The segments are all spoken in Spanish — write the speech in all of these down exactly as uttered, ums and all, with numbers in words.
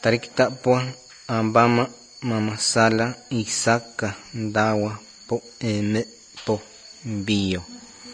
Tarikta pua ambama mama sala isaka dawa po eme po bio.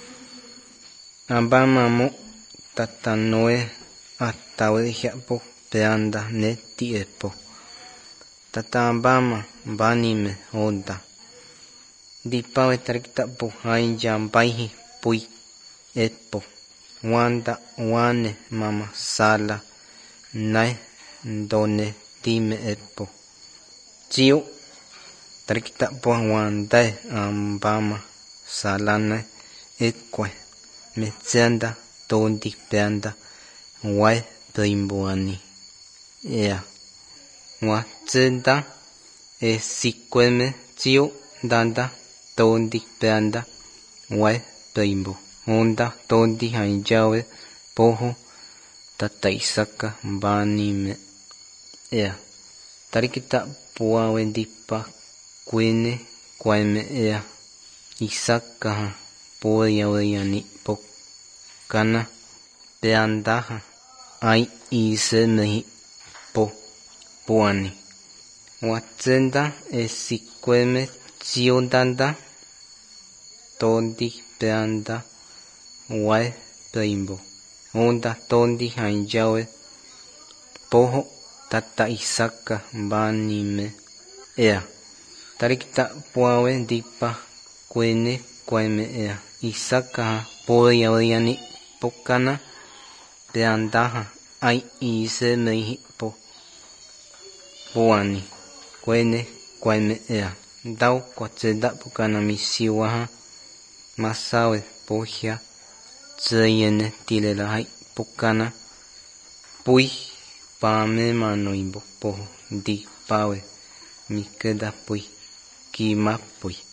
Ambama mo tatanoe atawe po peanda neti epo. Tatambama banime onda. Dipawe tarikta po hai jambai pui epo. Wanda wane mama sala nai done time epo. Chiu tarikta po wanda ambama salana ekwe mechanda tondi peanda wai peimbuani. Ea. Wachenda e sikweme chiu danda tondi peanda wai peimbu. Onda tondi hanjawe poho tata isaka banime. Ea. Tarikita puawe dipa kwene kwaime ea. Isaka poya weyani pokana peandaha ai ise mehi po puani. Wachenda e sikweme chiondanda tondi peanda wai peimbo. Onda tondi hanjawe poho tata isaka banime. Ea. Tarikta puawe dipa kwene kwaime ea. Isaka poya weyani pokana peandaha ai ise mehi po puani. Kwene kwaime ea. Dau kwacheda pokana misiwaha masawe pohia tseyene tilela hai pokana pui pame manoimbo poho di pawe mikeda pui kima pui.